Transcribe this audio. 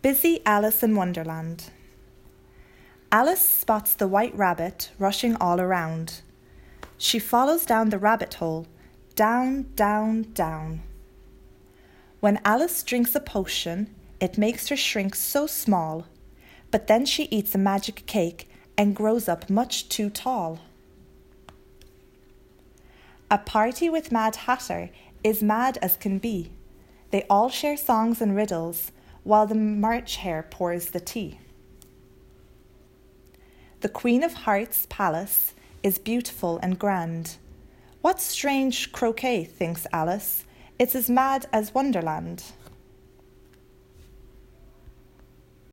Busy Alice in Wonderland. Alice spots the white rabbit rushing all around. She follows down the rabbit hole, down, down, down. When Alice drinks a potion, it makes her shrink so small, but then she eats a magic cake and grows up much too tall. A party with Mad Hatter is mad as can be. They all share songs and riddles, while the March Hare pours the tea. The Queen of Hearts' palace is beautiful and grand. What strange croquet, thinks Alice, it's as mad as Wonderland.